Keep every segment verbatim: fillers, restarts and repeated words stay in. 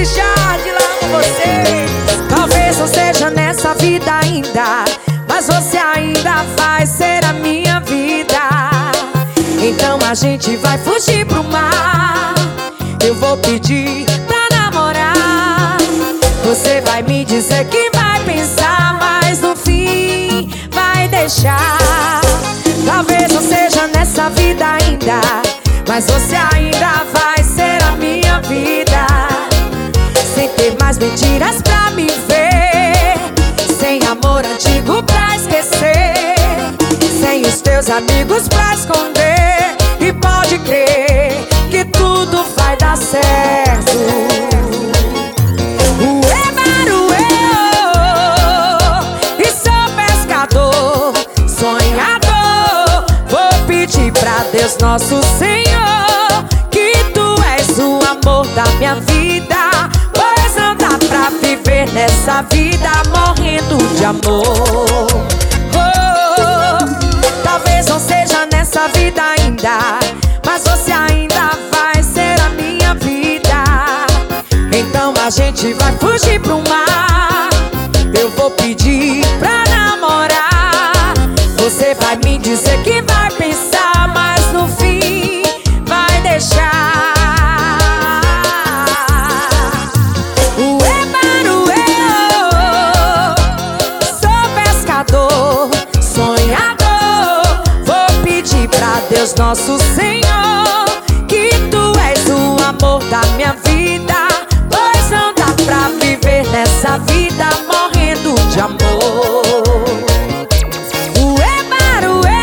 Richard, lá com você. Talvez não seja nessa vida ainda, mas você ainda vai ser a minha vida. Então a gente vai fugir pro mar. Eu vou pedir pra namorar. Você vai me dizer que vai pensar, mas no fim vai deixar. Talvez não seja nessa vida ainda, mas você ainda vai ser a minha vida. Sem ter mais mentiras pra me ver, sem amor antigo pra esquecer, sem os teus amigos pra esconder. E pode crer que tudo vai dar certo. Ué, baruê, e sou pescador, sonhador. Vou pedir pra Deus nosso Senhor que tu és o amor da minha vida, pois não dá pra viver nessa vida morrendo de amor. Oh, talvez não seja nessa vida ainda, mas você ainda vai ser a minha vida. Então a gente vai fugir pro mar. Eu vou pedir pra namorar. Você vai me dizer que vai pensar, mas no fim vai deixar. Ué, baruê, sou pescador, sonhador. Vou pedir pra Deus nosso Senhor que tu és o amor da minha vida, pois não dá pra viver nessa vida morrendo de amor. Ué, baruê,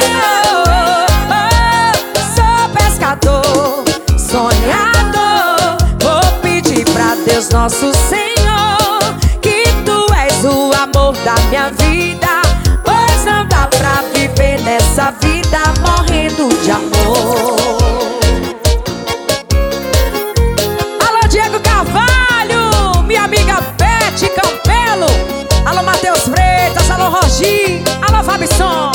sou pescador, sonhador. Vou pedir pra Deus nosso Senhor que tu és o amor da minha vida, pois não dá pra viver nessa vida morrendo de amor. Alô, Diego Carvalho, minha amiga Bete Campelo. Alô, Matheus Freitas, alô, Rogi, alô, Fabson.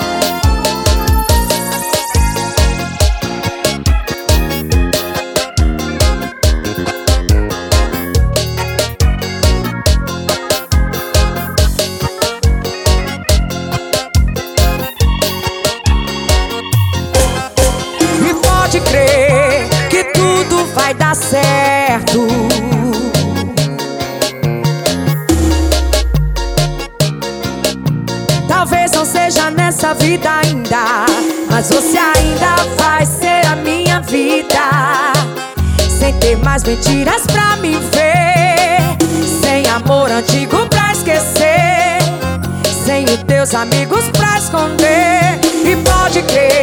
E pode crer que tudo vai dar certo. Talvez não seja nessa vida ainda, mas você ainda vai ser a minha vida. Sem ter mais mentiras pra me ver, sem amor antigo pra esquecer, sem os teus amigos pra esconder. E pode crer